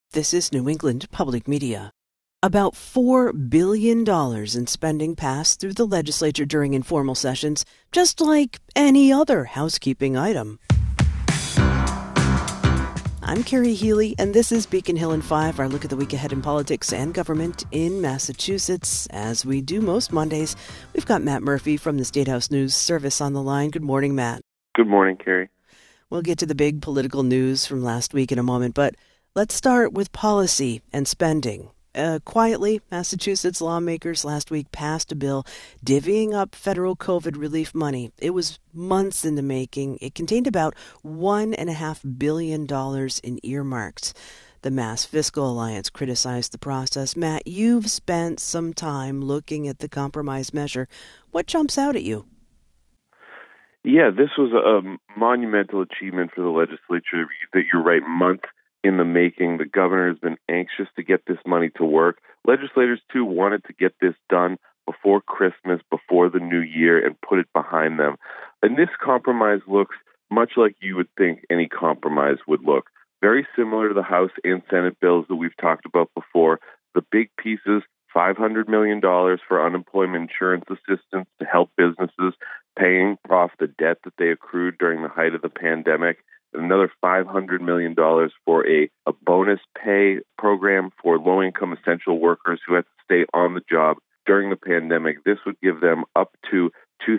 This is New England Public Media. About $4 billion in spending passed through the legislature during informal sessions, just like any other housekeeping item. I'm Carrie Healy, and this is Beacon Hill in 5, our look at the week ahead in politics and government in Massachusetts. As we do most Mondays, we've got Matt Murphy from the State House News Service on the line. Good morning, Matt. Good morning, Carrie. We'll get to the big political news from last week in a moment, but let's start with policy and spending. Quietly, Massachusetts lawmakers last week passed a bill divvying up federal COVID relief money. It was months in the making. It contained about $1.5 billion in earmarks. The Mass Fiscal Alliance criticized the process. Matt, you've spent some time looking at the compromise measure. What jumps out at you? Yeah, this was a monumental achievement for the legislature. That you're right, months in the making. The governor has been anxious to get this money to work. Legislators, too, wanted to get this done before Christmas, before the new year, and put it behind them. And this compromise looks much like you would think any compromise would look. Very similar to the House and Senate bills that we've talked about before. The big pieces, $500 million for unemployment insurance assistance to help businesses paying off the debt that they accrued during the height of the pandemic. Another $500 million for a bonus pay program for low-income essential workers who had to stay on the job during the pandemic. This would give them up to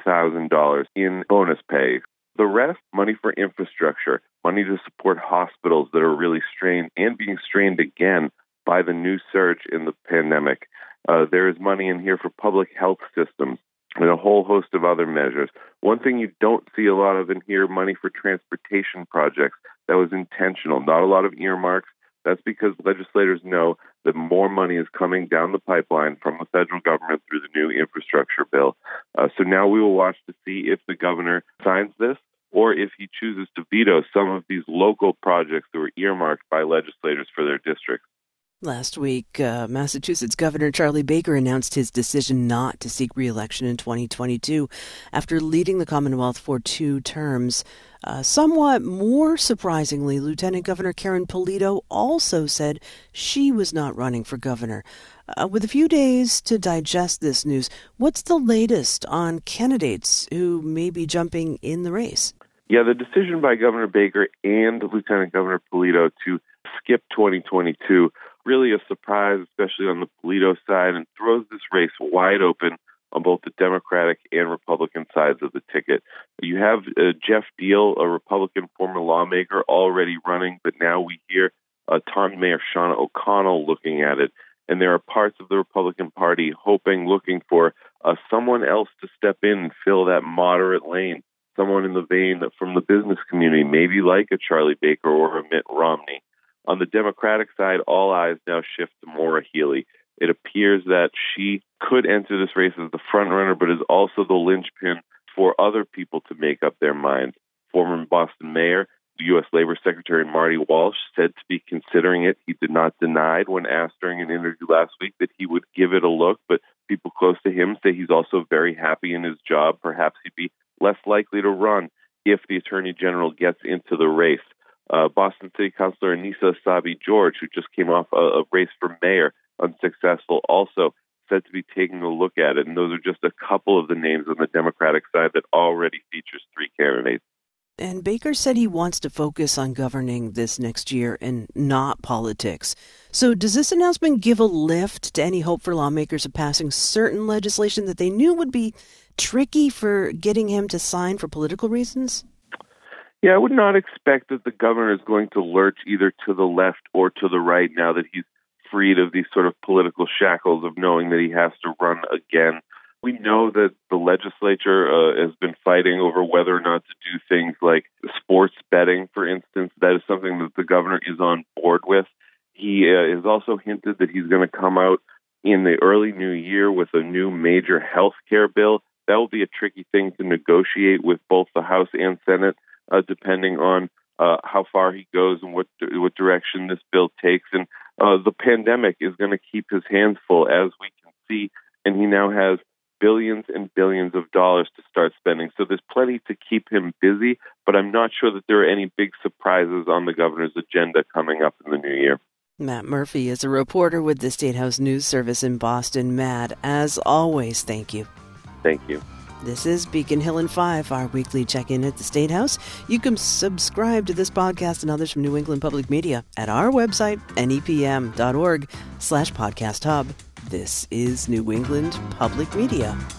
$2,000 in bonus pay. The rest, money for infrastructure, money to support hospitals that are really strained and being strained again by the new surge in the pandemic. There is money in here for public health systems and a whole host of other measures. One thing you don't see a lot of in here, money for transportation projects. That was intentional. Not a lot of earmarks. That's because legislators know that more money is coming down the pipeline from the federal government through the new infrastructure bill. So now we will watch to see if the governor signs this or if he chooses to veto some of these local projects that were earmarked by legislators for their districts. Last week, Massachusetts Governor Charlie Baker announced his decision not to seek re-election in 2022 after leading the Commonwealth for 2 terms. Somewhat more surprisingly, Lieutenant Governor Karen Polito also said she was not running for governor. With a few days to digest this news, what's the latest on candidates who may be jumping in the race? Yeah, the decision by Governor Baker and Lieutenant Governor Polito to skip 2022 really a surprise, especially on the Polito side, and throws this race wide open on both the Democratic and Republican sides of the ticket. You have Jeff Deal, a Republican former lawmaker, already running, but now we hear Taunton Mayor Shauna O'Connell looking at it. And there are parts of the Republican Party looking for someone else to step in and fill that moderate lane, someone in the vein from the business community, maybe like a Charlie Baker or a Mitt Romney. On the Democratic side, all eyes now shift to Maura Healey. It appears that she could enter this race as the front runner, but is also the linchpin for other people to make up their minds. Former Boston Mayor, U.S. Labor Secretary Marty Walsh, said to be considering it. He did not deny when asked during an interview last week that he would give it a look, but people close to him say he's also very happy in his job. Perhaps he'd be less likely to run if the Attorney General gets into the race. Boston City Councilor Anissa Essaibi-George, who just came off a race for mayor, unsuccessful, also said to be taking a look at it. And those are just a couple of the names on the Democratic side that already features 3 candidates. And Baker said he wants to focus on governing this next year and not politics. So does this announcement give a lift to any hope for lawmakers of passing certain legislation that they knew would be tricky for getting him to sign for political reasons? Yeah, I would not expect that the governor is going to lurch either to the left or to the right now that he's freed of these sort of political shackles of knowing that he has to run again. We know that the legislature has been fighting over whether or not to do things like sports betting, for instance. That is something that the governor is on board with. He has also hinted that he's going to come out in the early new year with a new major health care bill. That will be a tricky thing to negotiate with both the House and Senate, depending on how far he goes and what direction this bill takes. And the pandemic is going to keep his hands full, as we can see, and he now has billions and billions of dollars to start spending. So there's plenty to keep him busy, but I'm not sure that there are any big surprises on the governor's agenda coming up in the new year. Matt Murphy is a reporter with the State House News Service in Boston. Matt, as always, thank you. Thank you. This is Beacon Hill and 5, our weekly check-in at the State House. You can subscribe to this podcast and others from New England Public Media at our website, nepm.org/podcast hub. This is New England Public Media.